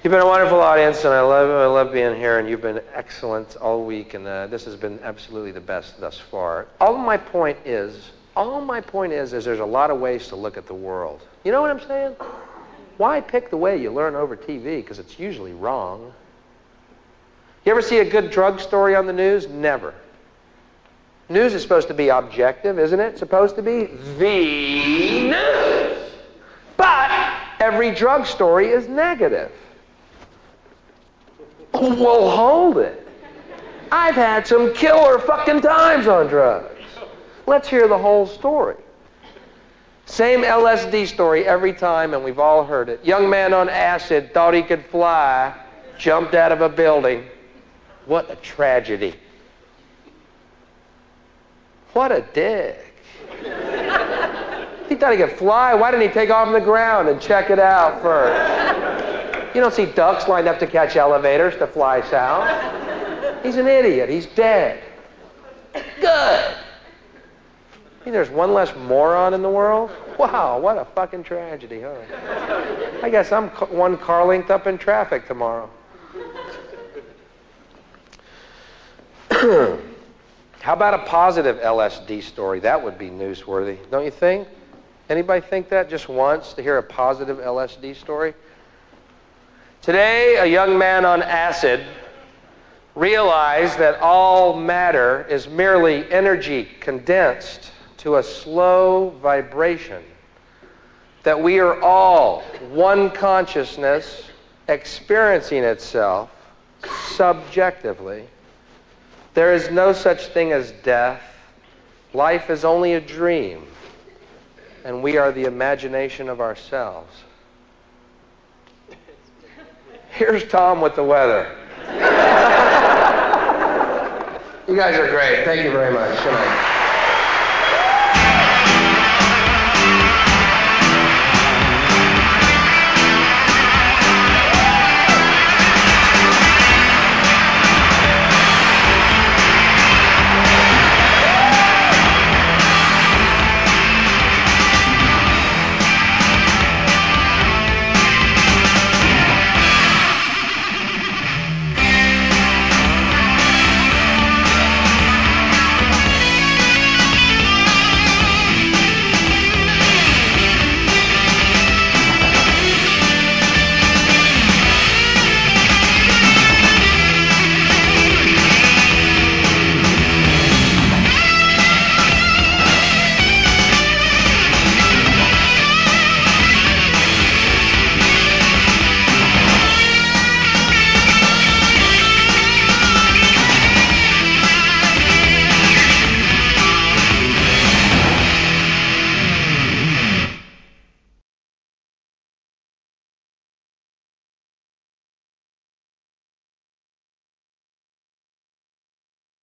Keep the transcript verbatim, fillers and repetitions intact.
You've been a wonderful audience, and I love I love being here, and you've been excellent all week, and uh, this has been absolutely the best thus far. All my point is, all my point is, is there's a lot of ways to look at the world. You know what I'm saying? Why pick the way you learn over T V? Because it's usually wrong. You ever see a good drug story on the news? Never. News is supposed to be objective, isn't it? It's supposed to be the news. But every drug story is negative. Well, hold it. I've had some killer fucking times on drugs. Let's hear the whole story. Same L S D story every time, and we've all heard it. Young man on acid thought he could fly, jumped out of a building. What a tragedy. What a dick. He thought he could fly. Why didn't he take off on the ground and check it out first? You don't see ducks lined up to catch elevators to fly south. He's an idiot. He's dead. Good. You mean there's one less moron in the world? Wow, what a fucking tragedy, huh? I guess I'm one car length up in traffic tomorrow. How about a positive L S D story? That would be newsworthy, don't you think? Anybody think that just once, to hear a positive L S D story? Today, a young man on acid realized that all matter is merely energy condensed to a slow vibration, that we are all one consciousness experiencing itself subjectively. There is no such thing as death. Life is only a dream, and we are the imagination of ourselves. Here's Tom with the weather. You guys are great. Thank you very much. Good night.